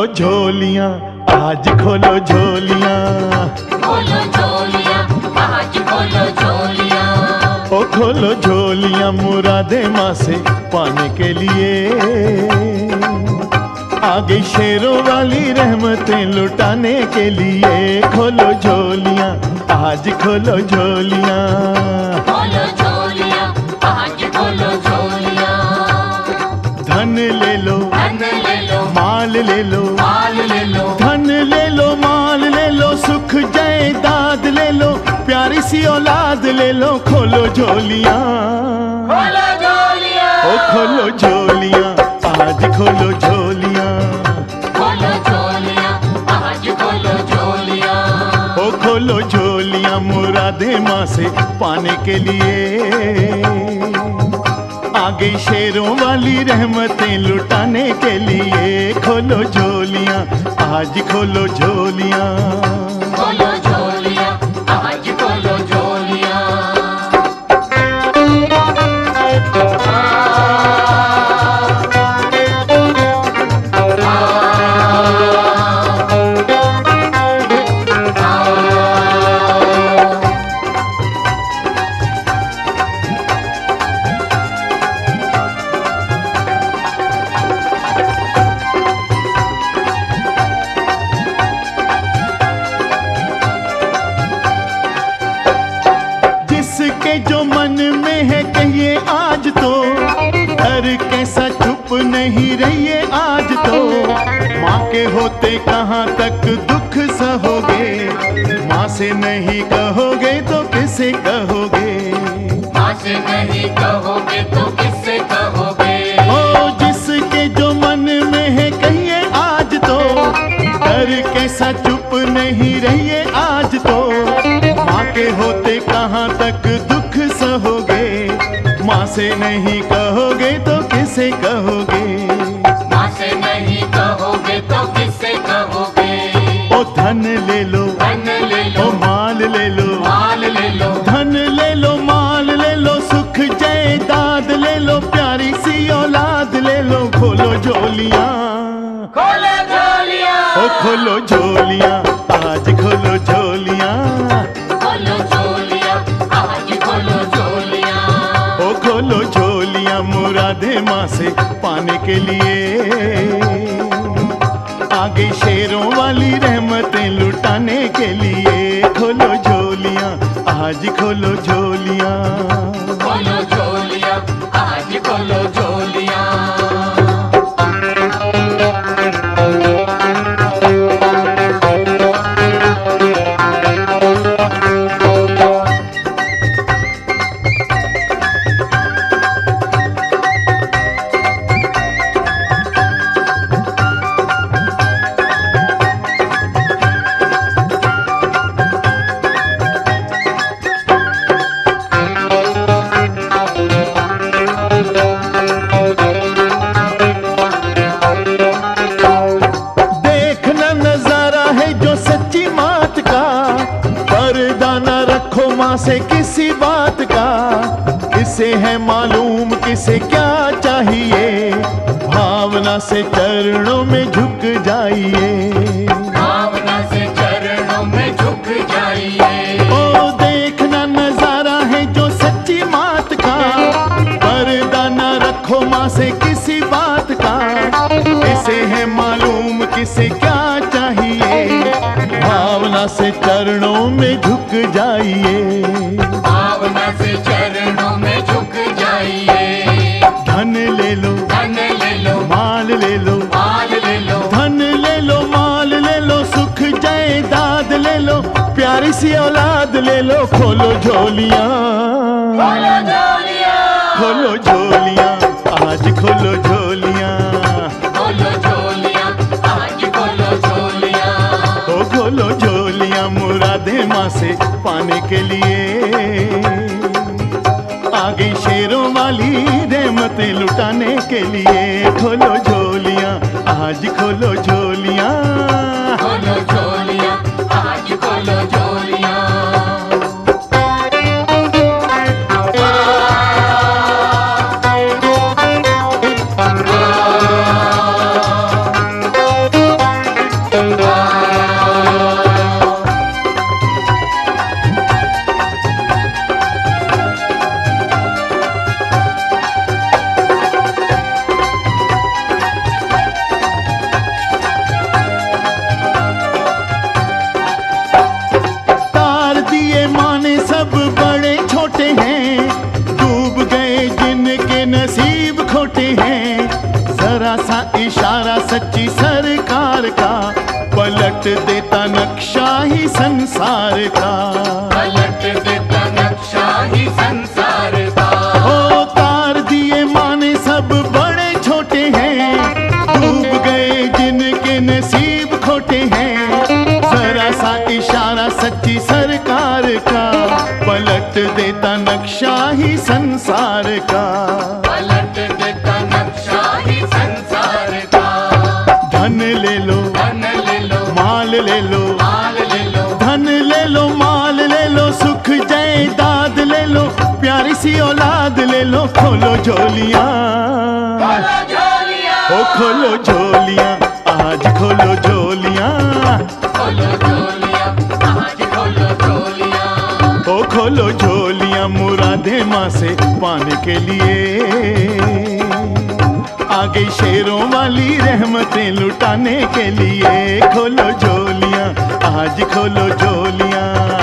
झोलियां, आज खोलो झोलियां, खोलो झोलियां, आज खोलो झोलियां। ओ खोलो झोलियां मुरादे माँ से पाने के लिए। आ गई शेरों वाली रहमतें लुटाने के लिए। खोलो झोलियां, आज खोलो झोलियां, खोलो झोलियां, आज खोलो झोलियां। धन ले लो, धन ले लो, माल ले लो, माल ले लो, धन ले लो, माल ले लो, सुख जायदाद ले लो, प्यारी सी औलाद ले लो। खोलो झोलियां, खोलो झोलियां, ओ खोलो झोलियां, आज खोलो झोलियां, खोलो झोलियां, आज खोलो झोलियां। ओ खोलो झोलियां मुरादे माँ से पाने के लिए। आ गई शेरों वाली रहमतें लुटाने के लिए। खोलो झोलियां, आज खोलो झोलियां, खोलो झोलियां, आज खोलो झोलियां। जिसके जो मन में है कहिए आज तो, डर कैसा चुप नहीं रहिए आज तो। माँ के होते कहाँ तक दुख सहोगे, माँ से नहीं कहोगे तो किसे कहोगे। माँ से नहीं कहोगे तो किससे कहोगे। ओ जिसके जो मन में है कहिए आज तो, डर कैसा चुप नहीं रहिए आज तो। माँ के होते कहाँ तक दुख सहोगे, माँ से नहीं कहोगे तो किसे कहोगे। माँ से नहीं कहोगे तो किससे कहोगे। ओ धन ले लो, धन ले लो, ओ माल ले लो, माल ले लो, धन ले लो, माल ले लो, सुख जायदाद ले लो, प्यारी सी औलाद ले लो। खोलो झोलियां, खोलो झोलियां, ओ खोलो झोलियां, आज खोलो झोलियां, खोलो झोलियां, आज खोलो झोलियां। ओ खोलो झोलियां मुरादे माँ से पाने के लिए। आ गई शेरों वाली रहमतें लुटाने के लिए। खोलो झोलियां, आज खोलो झोलियां, खोलो झोलियां, आज खोलो झोलियां। देखना नजारा है जो सच्ची मात का, पर्दा न रखो माँ से किसी बात का। किसे है मालूम किसे क्या चाहिए, भावना से चरणों में झुक जाइए। भावना से चरणों में झुक जाइए। ओ देखना नजारा है जो सच्ची मात का, पर्दा न रखो माँ से किसी बात का। किसे है मालूम किसे क्या चाहिए, भावना से चरणों में झुक जाइए। भावना से चरणों में झुक जाइए। धन ले लो, धन ले लो, माल ले लो, माल ले लो, धन ले लो, माल ले लो, सुख जायदाद ले लो, प्यारी सी औलाद ले लो। खोलो झोलियां, खोलो झोलियां, खोलो झोलियां, आज खोलो झोलियां, खोलो झोलियां, आज खोलो झोलियां। ओ खोलो झोलियां मुरादे माँ से पाने के लिए। आ गई शेरों वाली रहमतें लुटाने के लिए। खोलो झोलियां, आज खोलो झोलियां, खोलो झोलियां, आज खोलो झोलियां। दिए माने सब बड़े छोटे हैं, डूब गए जिनके नसीब खोटे हैं। जरा सा इशारा सच्ची सरकार का, पलट देता नक्शा ही संसार का। पलट देता नक्शा ही संसार का। ओ तार दिए माने सब बड़े छोटे हैं, डूब गए जिनके नसीब खोटे हैं। जरा सा इशारा सच्ची सरकार का, पलट देता नक्शा ही संसार का। पलट देता नक्शा ही संसार का। धन ले लो, धन ले लो, माल ले लो, माल ले लो, धन ले लो, माल ले लो, सुख जायदाद ले लो, प्यारी सी औलाद ले लो। खोलो झोलियां, खोलो झोलियां, ओ खोलो झोलियां, आज खोलो झोलियां, खोलो झोलियां, आज खोलो झोलियां। ओ खोलो झोलियां, मुरादे माँ से पाने के लिए। आ गई शेरों वाली रहमतें लुटाने के लिए। खोलो झोलियां, आज खोलो झोलियां।